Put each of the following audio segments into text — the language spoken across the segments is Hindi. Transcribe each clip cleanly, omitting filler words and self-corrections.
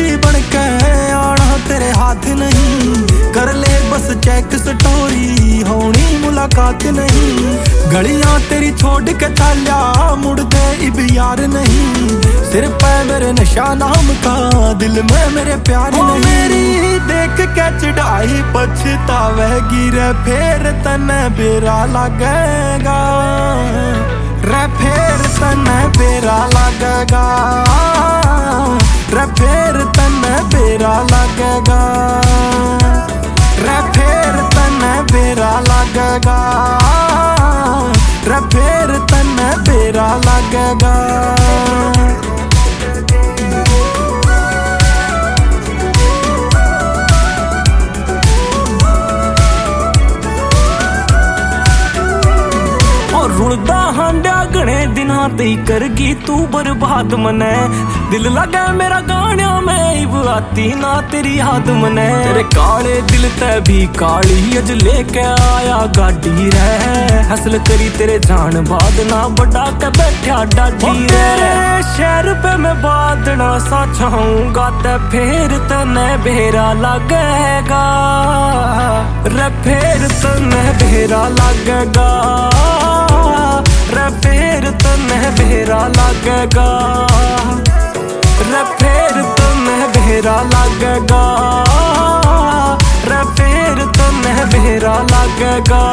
पंछी बनके आना तेरे हाथ नहीं, कर ले बस चेक स्टोरी होनी मुलाकात नहीं। गलियां तेरी छोड़ के चाल्या मुड़ दे इब यार नहीं, सिर पे मेरे नशा नाम का दिल में मेरे प्यार नहीं। मेरी देख के चढ़ाई पछतावेगी रे फिर तने बेरा लगेगा, रे फिर तने बेरा लगेगा, रे फिर तने बेरा लगेगा, रे फिर तने बेरा लगेगा, रे फिर तने बेरा लगेगा। रुलदा हांडा घने दिना तेई करगी तू बर्बाद मने, दिल लगे मेरा गाणिया में इब आती ना तेरी याद मने। तेरे काले दिल ते भी काली अज लेके आया गाड़ी रे, हसल करी तेरे जान बाद ना बड़ा के बैठा डाडी रे। शहर पे मैं बादना सा चाहूंगा ते फिर तने बेरा लगेगा, रे फिर तने बेरा लगेगा, रे फिर तने बेरा लगेगा, रे फिर तने बेरा लगेगा, रे फिर तने बेरा लगेगा।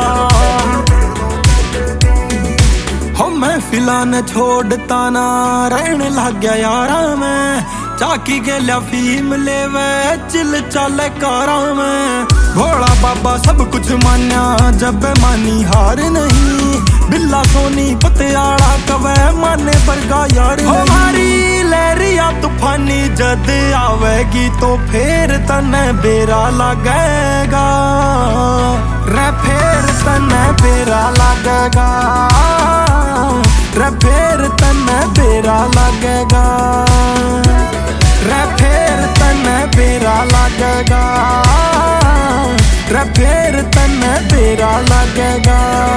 हो मैं फिलहाल छोड़ता ना रहने लग गया यारा में, चाकी के लिया फीम लेवे चिल चाले कारा में। भोला बाबा सब कुछ मान्या जब मानी हार नहीं, बिल्ला सोनी पतियाला कवे माने बरगा यार। हमारी लहरिया तूफानी जद आवेगी तो फिर तने बेरा लगेगा, रे फिर तने बेरा लगेगा, रे फिर तने बेरा लगेगा, रे फिर तने बेरा लगेगा, रे फिर तने बेरा लगेगा।